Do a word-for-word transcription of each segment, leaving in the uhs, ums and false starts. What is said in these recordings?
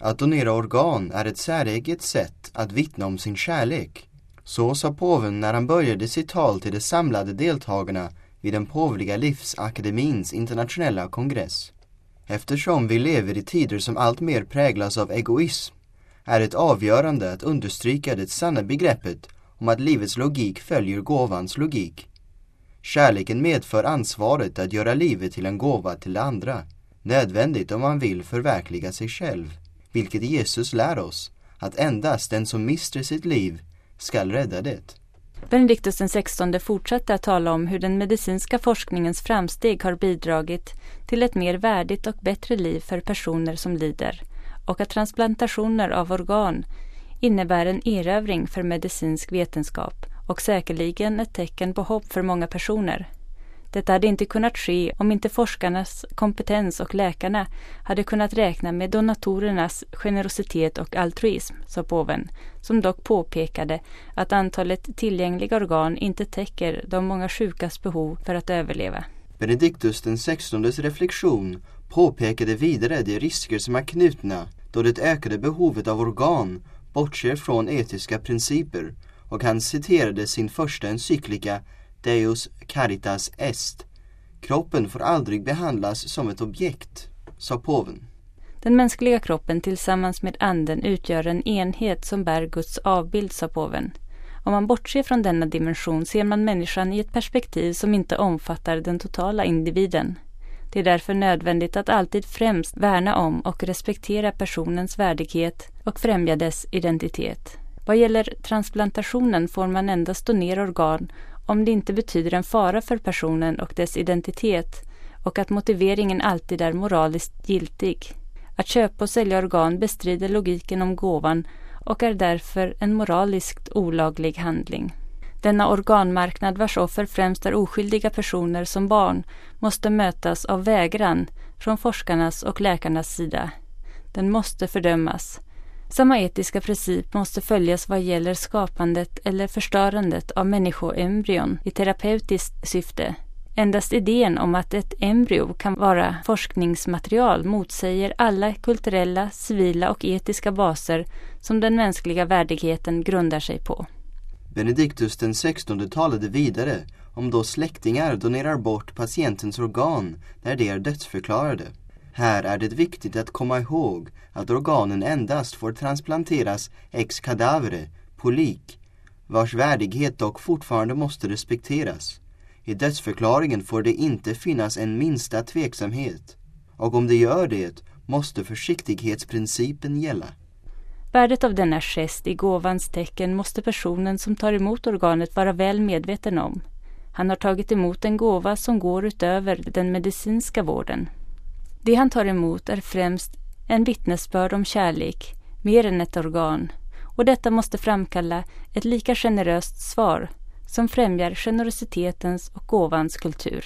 Att donera organ är ett säreget sätt att vittna om sin kärlek. Så sa påven när han började sitt tal till de samlade deltagarna vid den påvliga livsakademins internationella kongress. Eftersom vi lever i tider som allt mer präglas av egoism är det avgörande att understryka det sanna begreppet om att livets logik följer gåvans logik. Kärleken medför ansvaret att göra livet till en gåva till det andra, nödvändigt om man vill förverkliga sig själv, vilket Jesus lär oss, att endast den som mister sitt liv skall rädda det. Benediktus den sextonde fortsatte att tala om hur den medicinska forskningens framsteg har bidragit till ett mer värdigt och bättre liv för personer som lider, och att transplantationer av organ innebär en erövring för medicinsk vetenskap och säkerligen ett tecken på hopp för många personer. Detta hade inte kunnat ske om inte forskarnas kompetens och läkarna hade kunnat räkna med donatorernas generositet och altruism, sa påven, som dock påpekade att antalet tillgängliga organ inte täcker de många sjukas behov för att överleva. Benediktus den sextondes reflektion påpekade vidare de risker som är knutna då det ökade behovet av organ bortser från etiska principer, och han citerade sin första encyklika Deus Caritas Est. Kroppen får aldrig behandlas som ett objekt, sa påven. Den mänskliga kroppen tillsammans med anden utgör en enhet som bär Guds avbild, sa påven. Om man bortser från denna dimension ser man människan i ett perspektiv som inte omfattar den totala individen. Det är därför nödvändigt att alltid främst värna om och respektera personens värdighet och främja dess identitet. Vad gäller transplantationen får man endast donera organ om det inte betyder en fara för personen och dess identitet, och att motiveringen alltid är moraliskt giltig. Att köpa och sälja organ bestrider logiken om gåvan och är därför en moraliskt olaglig handling. Denna organmarknad, vars offer främst är oskyldiga personer som barn, måste mötas av vägran från forskarnas och läkarnas sida. Den måste fördömas. Samma etiska princip måste följas vad gäller skapandet eller förstörandet av människoembryon i terapeutiskt syfte. Endast idén om att ett embryo kan vara forskningsmaterial motsäger alla kulturella, civila och etiska baser som den mänskliga värdigheten grundar sig på. Benediktus den sextonde talade vidare om då släktingar donerar bort patientens organ när de är dödsförklarade. Här är det viktigt att komma ihåg att organen endast får transplanteras ex cadavere, på lik, vars värdighet dock fortfarande måste respekteras. I dödsförklaringen får det inte finnas en minsta tveksamhet, och om det gör det måste försiktighetsprincipen gälla. Värdet av denna gest i gåvans tecken måste personen som tar emot organet vara väl medveten om. Han har tagit emot en gåva som går utöver den medicinska vården. Det han tar emot är främst en vittnesbörd om kärlek, mer än ett organ, och detta måste framkalla ett lika generöst svar som främjar generositetens och gåvans kultur.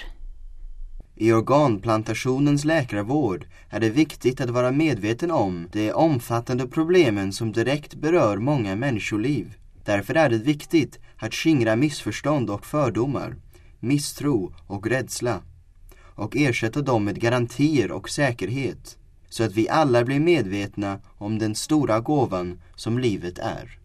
I organplantationens läkarvård är det viktigt att vara medveten om de omfattande problemen som direkt berör många människoliv. Därför är det viktigt att skingra missförstånd och fördomar, misstro och rädsla, och ersätta dem med garantier och säkerhet, så att vi alla blir medvetna om den stora gåvan som livet är.